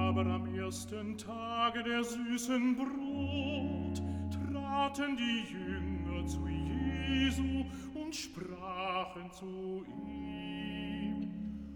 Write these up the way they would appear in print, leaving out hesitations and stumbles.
Aber am ersten Tage der süßen Brot traten die Jünger zu Jesu und sprachen zu ihm: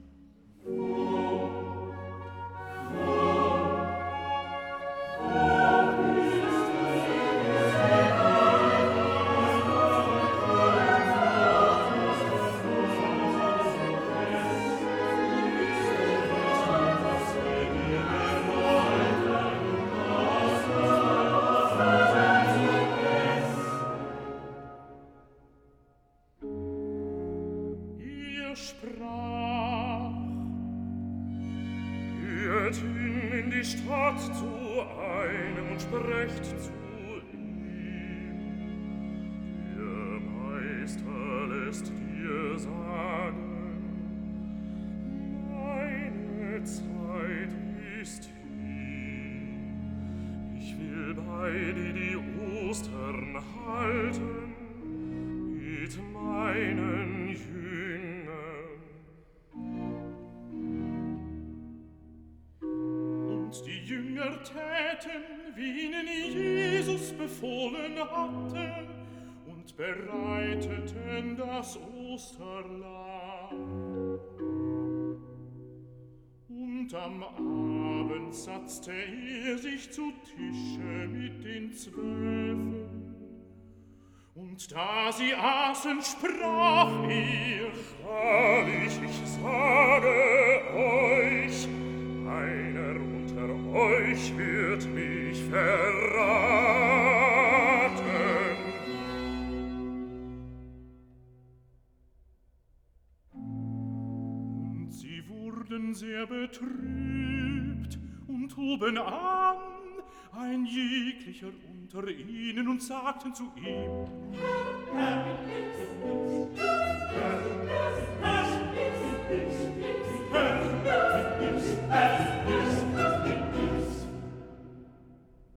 Stadt zu einem und sprecht zu ihm: Der Meister lässt dir sagen, meine Zeit ist hier. Ich will bei dir die Ostern halten mit meinen Jüngern. Die Jünger täten, wie ihnen Jesus befohlen hatte, und bereiteten das Osterlamm. Und am Abend satzte sich zu Tische mit den 12. Und da sie aßen, sprach wahrlich, ich sage euch, einer unter euch wird mich verraten. Und sie wurden sehr betrübt und hoben an, ein jeglicher unter ihnen, und sagten zu ihm: Herr, Herr, Herr, Herr, Herr, Herr,